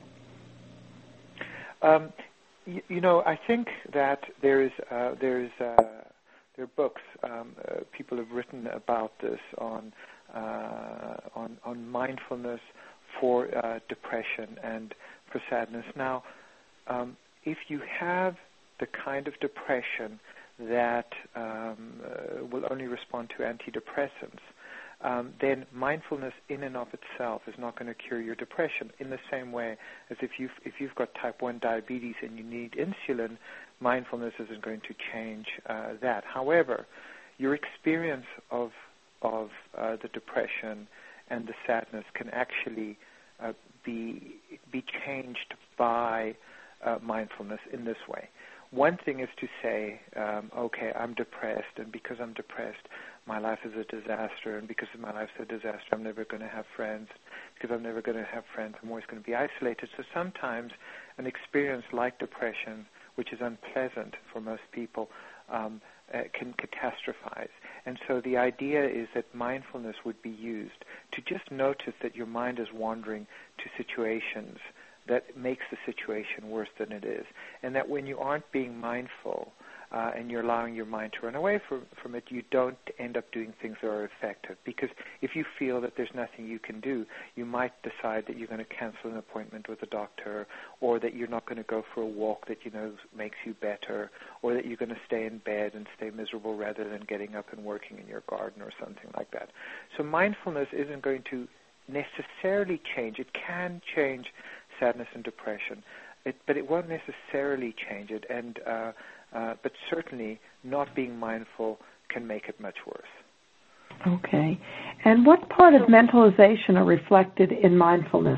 Um, you, you know, I think that there is uh, there is uh, there are books. Um, uh, people have written about this on uh, on, on mindfulness for uh, depression and for sadness. Now, um, if you have the kind of depression that um, uh, will only respond to antidepressants, um, then mindfulness in and of itself is not going to cure your depression. In the same way as if you've, if you've got type one diabetes and you need insulin, mindfulness isn't going to change uh, that. However, your experience of, of uh, the depression and the sadness can actually uh, be, be changed by uh, mindfulness in this way. One thing is to say, um, okay, I'm depressed, and because I'm depressed, my life is a disaster, and because my life's a disaster, I'm never going to have friends. Because I'm never going to have friends, I'm always going to be isolated. So sometimes an experience like depression, which is unpleasant for most people, um, uh, can catastrophize. And so the idea is that mindfulness would be used to just notice that your mind is wandering to situations that makes the situation worse than it is, and that when you aren't being mindful uh, and you're allowing your mind to run away from, from it, you don't end up doing things that are effective. Because if you feel that there's nothing you can do, you might decide that you're going to cancel an appointment with a doctor, or that you're not going to go for a walk that you know makes you better, or that you're going to stay in bed and stay miserable rather than getting up and working in your garden or something like that. So mindfulness isn't going to necessarily change. It can change sadness and depression, it, but it won't necessarily change it, and uh, uh, but certainly not being mindful can make it much worse. Okay. And what part of mentalization are reflected in mindfulness?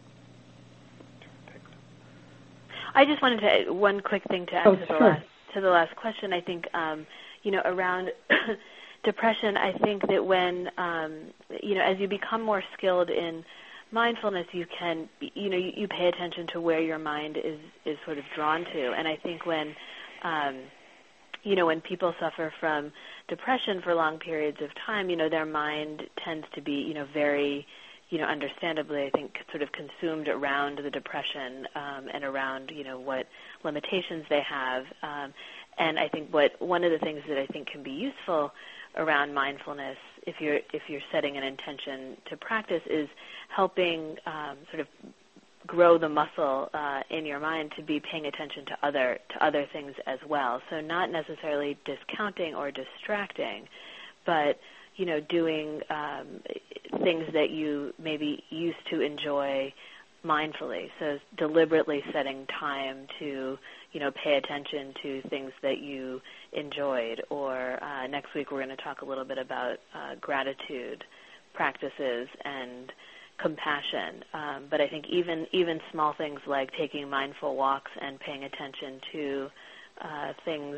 I just wanted to add one quick thing to add oh, to, the sure. last, to the last question. I think, um, you know, around depression, I think that when, um, you know, as you become more skilled in mindfulness, you can, you know, you, you pay attention to where your mind is, is sort of drawn to. And I think when, um, you know, when people suffer from depression for long periods of time, you know, their mind tends to be, you know, very, you know, understandably, I think, sort of consumed around the depression um, and around, you know, what limitations they have. Um, and I think what one of the things that I think can be useful around mindfulness, if you're if you're setting an intention to practice, is helping um, sort of grow the muscle uh, in your mind to be paying attention to other to other things as well. So not necessarily discounting or distracting, but you know doing um, things that you maybe used to enjoy mindfully. So deliberately setting time to you know pay attention to things that you enjoyed. Or uh, next week we're going to talk a little bit about uh, gratitude practices and compassion. Um, but I think even even small things like taking mindful walks and paying attention to uh, things,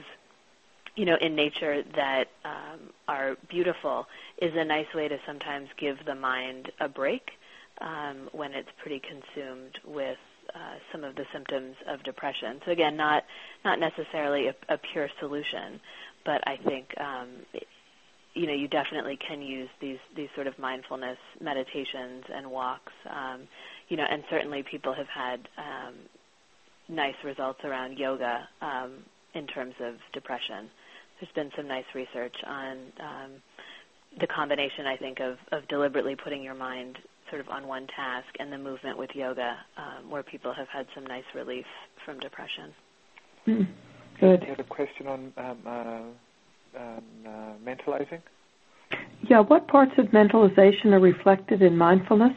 you know, in nature that um, are beautiful is a nice way to sometimes give the mind a break um, when it's pretty consumed with uh, some of the symptoms of depression. So again, not not necessarily a, a pure solution, but I think um, you know, you definitely can use these, these sort of mindfulness meditations and walks, um, you know, and certainly people have had um, nice results around yoga um, in terms of depression. There's been some nice research on um, the combination, I think, of, of deliberately putting your mind sort of on one task and the movement with yoga, um, where people have had some nice relief from depression. Mm, good. You had a question on um, uh, Um, uh, mentalizing? Yeah, what parts of mentalization are reflected in mindfulness?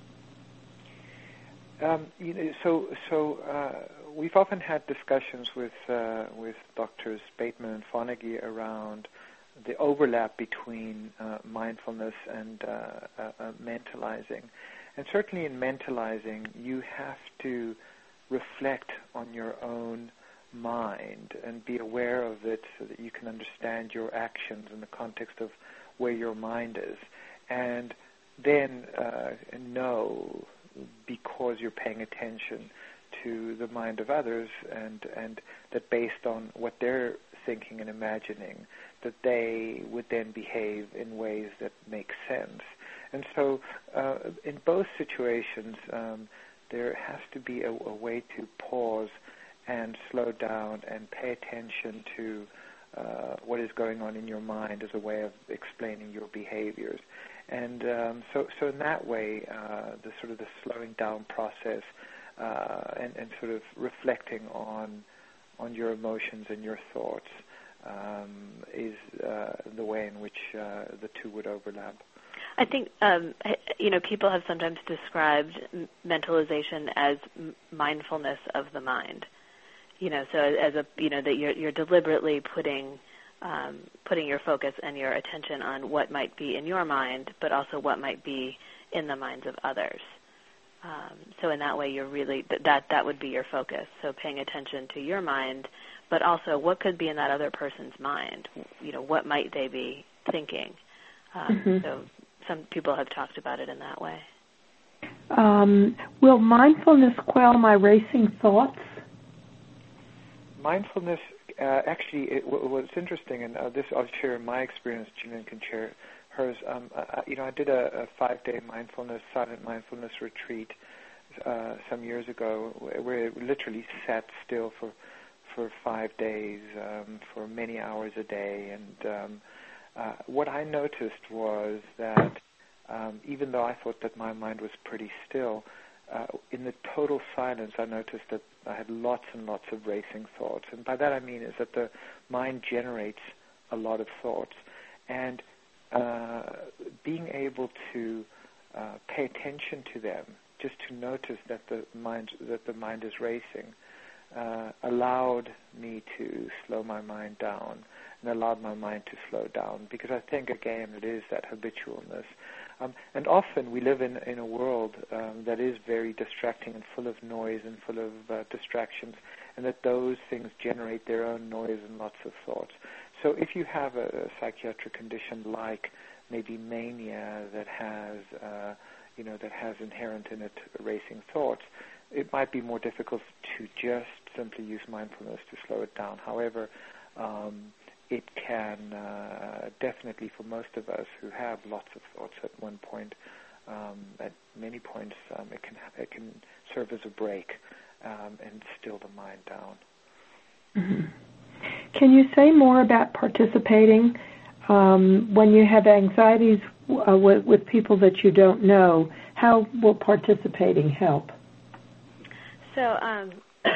Um, you know, so so uh, we've often had discussions with uh, with Doctors Bateman and Fonagy around the overlap between uh, mindfulness and uh, uh, uh, mentalizing. And certainly in mentalizing, you have to reflect on your own mind and be aware of it so that you can understand your actions in the context of where your mind is, and then uh, know, because you're paying attention to the mind of others, and and that based on what they're thinking and imagining, that they would then behave in ways that make sense. And so uh, in both situations, um, there has to be a, a way to pause and slow down and pay attention to uh, what is going on in your mind as a way of explaining your behaviors. And um, so, so in that way, uh, the sort of the slowing down process uh, and, and sort of reflecting on on your emotions and your thoughts um, is uh, the way in which uh, the two would overlap. I think, um, you know, people have sometimes described mentalization as mindfulness of the mind. You know, so as a, you know, that you're, you're deliberately putting um, putting your focus and your attention on what might be in your mind, but also what might be in the minds of others. Um, so in that way, you're really, that that would be your focus. So paying attention to your mind, but also what could be in that other person's mind. You know, what might they be thinking? Um, mm-hmm. So some people have talked about it in that way. Um, will mindfulness quell my racing thoughts? Mindfulness, uh, actually, it, what's interesting, and uh, this I'll share my experience, Gillian can share hers. Um, uh, you know, I did a, a five-day mindfulness, silent mindfulness retreat uh, some years ago, where it literally sat still for for five days, um, for many hours a day. And um, uh, what I noticed was that um, even though I thought that my mind was pretty still, uh, in the total silence, I noticed that I had lots and lots of racing thoughts. And by that I mean is that the mind generates a lot of thoughts. And uh, being able to uh, pay attention to them, just to notice that the mind that the mind is racing, uh, allowed me to slow my mind down and allowed my mind to slow down. Because I think, again, it is that habitualness. Um, and often we live in, in a world um, that is very distracting and full of noise and full of uh, distractions, and that those things generate their own noise and lots of thoughts. So if you have a, a psychiatric condition like maybe mania that has, uh, you know, that has inherent in it racing thoughts, it might be more difficult to just simply use mindfulness to slow it down. However, um, it can uh, definitely, for most of us who have lots of thoughts at one point, um, at many points, um, it can it can serve as a break um, and still the mind down. Mm-hmm. Can you say more about participating um, when you have anxieties uh, with, with people that you don't know? How will participating help? So, um,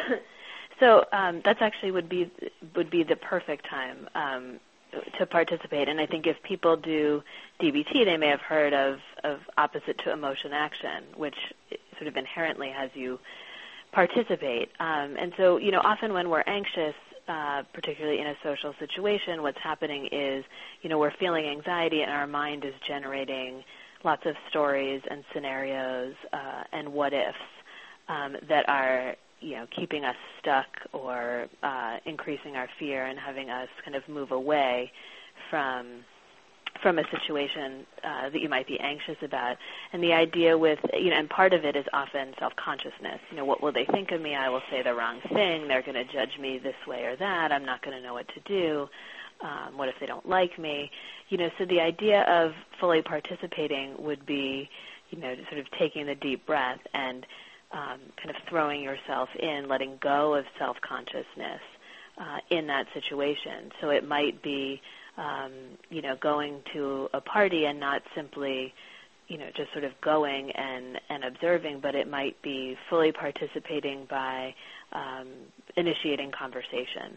so um, that's actually would be would be the perfect time um, to participate. And I think if people do D B T, they may have heard of, of opposite to emotion action, which sort of inherently has you participate. Um, and so, you know, often when we're anxious, uh, particularly in a social situation, what's happening is, you know, we're feeling anxiety and our mind is generating lots of stories and scenarios uh, and what-ifs um, that are, you know, keeping us stuck or uh, increasing our fear and having us kind of move away from from a situation uh, that you might be anxious about. And the idea with, you know, and part of it is often self-consciousness. You know, what will they think of me? I will say the wrong thing. They're going to judge me this way or that. I'm not going to know what to do. Um, what if they don't like me? You know, so the idea of fully participating would be, you know, sort of taking the deep breath and um, kind of throwing yourself in, letting go of self-consciousness uh, in that situation. So it might be, Um, you know, going to a party and not simply, you know, just sort of going and, and observing, but it might be fully participating by um, initiating conversation,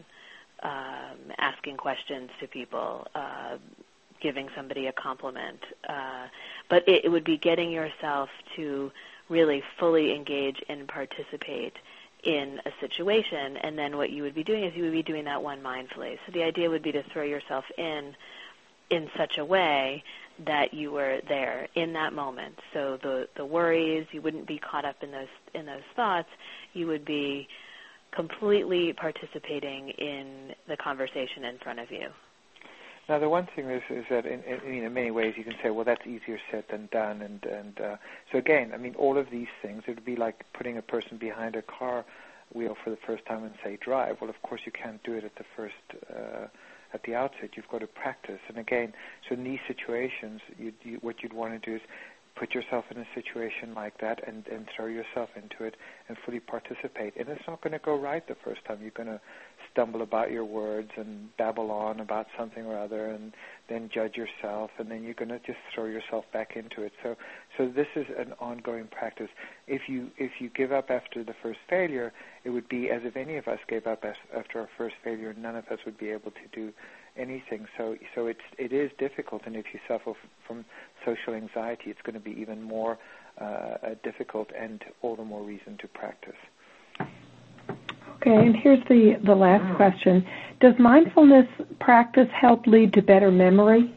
um, asking questions to people, uh, giving somebody a compliment. Uh, but it, it would be getting yourself to really fully engage and participate in a situation, and then what you would be doing is you would be doing that one mindfully. So the idea would be to throw yourself in in such a way that you were there in that moment. So the the worries, you wouldn't be caught up in those in those thoughts. You would be completely participating in the conversation in front of you. Now, the one thing is, is that in, in, in many ways you can say, well, that's easier said than done. And, and uh, so, again, I mean, all of these things, it would be like putting a person behind a car wheel for the first time and say, drive. Well, of course, you can't do it at the first, uh, at the outset. You've got to practice. And, again, so in these situations, you'd, you, what you'd want to do is put yourself in a situation like that and, and throw yourself into it and fully participate. And it's not going to go right the first time. You're going to stumble about your words and babble on about something or other and then judge yourself, and then you're going to just throw yourself back into it. So so this is an ongoing practice. If you if you give up after the first failure, it would be as if any of us gave up as, after our first failure, and none of us would be able to do anything. So so it's it is difficult, and if you suffer f- from social anxiety, it's going to be even more uh, difficult, and all the more reason to practice. Okay, and here's the, the last question. Does mindfulness practice help lead to better memory?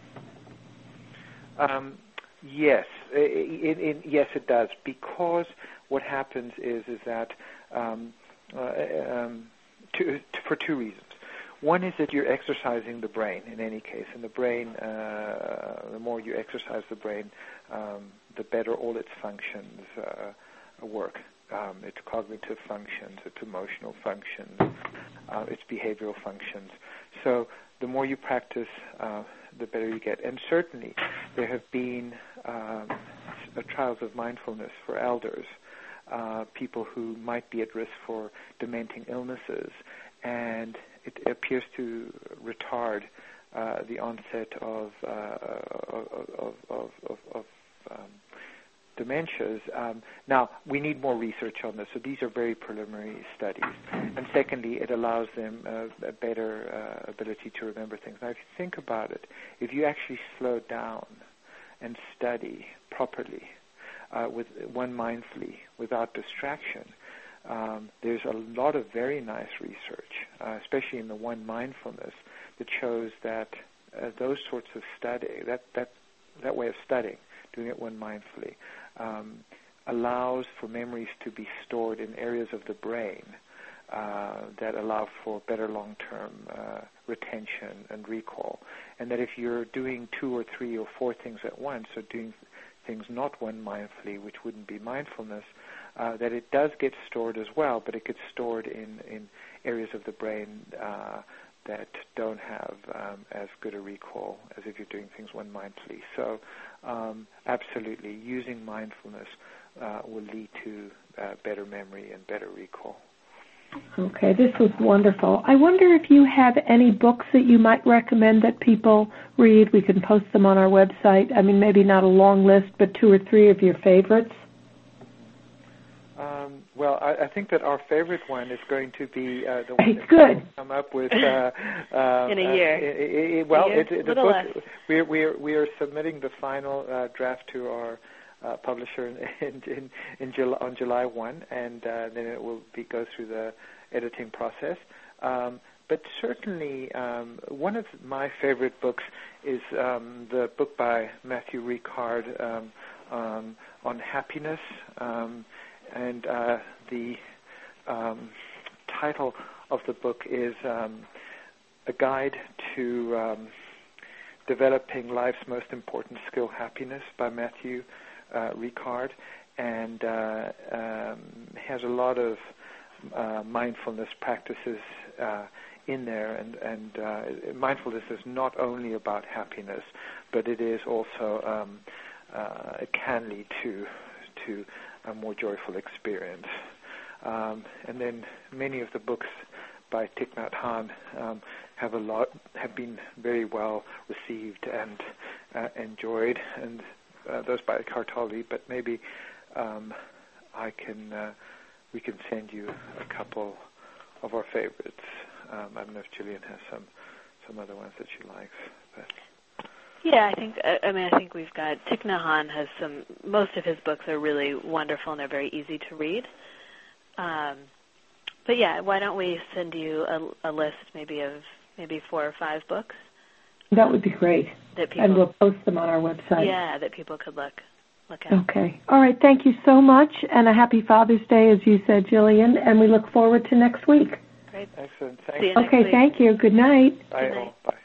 Um, yes, it, it, yes, it does. Because what happens is is that um, uh, um, to, to, for two reasons. One is that you're exercising the brain in any case, and the brain, uh, the more you exercise the brain, um, the better all its functions uh, work. Um, its cognitive functions, its emotional functions, uh, its behavioral functions. So the more you practice, uh, the better you get. And certainly there have been um, trials of mindfulness for elders, uh, people who might be at risk for dementing illnesses, and it appears to retard uh, the onset of, uh, of, of, of, of, of um, dementias. Um, now, we need more research on this, so these are very preliminary studies. And secondly, it allows them uh, a better uh, ability to remember things. Now, if you think about it, if you actually slow down and study properly, uh, with one mindfully, without distraction, um, there's a lot of very nice research, uh, especially in the one mindfulness, that shows that uh, those sorts of study, that, that, that way of studying, doing it one mindfully, um, allows for memories to be stored in areas of the brain uh, that allow for better long-term uh, retention and recall. And that if you're doing two or three or four things at once, or doing things not one mindfully, which wouldn't be mindfulness, uh, that it does get stored as well, but it gets stored in, in areas of the brain uh, that don't have um, as good a recall as if you're doing things one mindfully. So um, absolutely, using mindfulness uh, will lead to uh, better memory and better recall. Okay, this was wonderful. I wonder if you have any books that you might recommend that people read. We can post them on our website. I mean, maybe not a long list, but two or three of your favorites. Um, well, I, I think that our favorite one is going to be uh, the one that Good. we come up with uh, um, in a year. Uh, it, it, well, a year? It, it, the Little book less. we we are we are submitting the final uh, draft to our uh, publisher in in, in, in July, on July first, and uh, then it will be go through the editing process. Um, but certainly, um, one of my favorite books is um, the book by Matthew Ricard um, um, on happiness. Um, And uh, the um, title of the book is um, A Guide to um, Developing Life's Most Important Skill, Happiness, by Matthew uh, Ricard, and uh, um, has a lot of uh, mindfulness practices uh, in there. And, and uh, mindfulness is not only about happiness, but it is also, um, uh, it can lead to to a more joyful experience. Um, and then many of the books by Thich Nhat Hanh um, have a lot have been very well received and uh, enjoyed, and uh, those by Eckhart Tolle. But maybe um, I can uh, we can send you a couple of our favorites. Um, I don't know if Gillian has some some other ones that she likes, but. Yeah, I think, I mean, I think we've got, Thich Nhat Hanh has some, most of his books are really wonderful and they're very easy to read. Um, but yeah, why don't we send you a, a list maybe of maybe four or five books? That would be great. That people, and we'll post them on our website. Yeah, that people could look, look at. Okay. All right. Thank you so much, and a happy Father's Day, as you said, Jillian, and we look forward to next week. Great. Excellent. Thanks. See you next okay, week. thank you. Good night. Bye. Good night. All. Bye.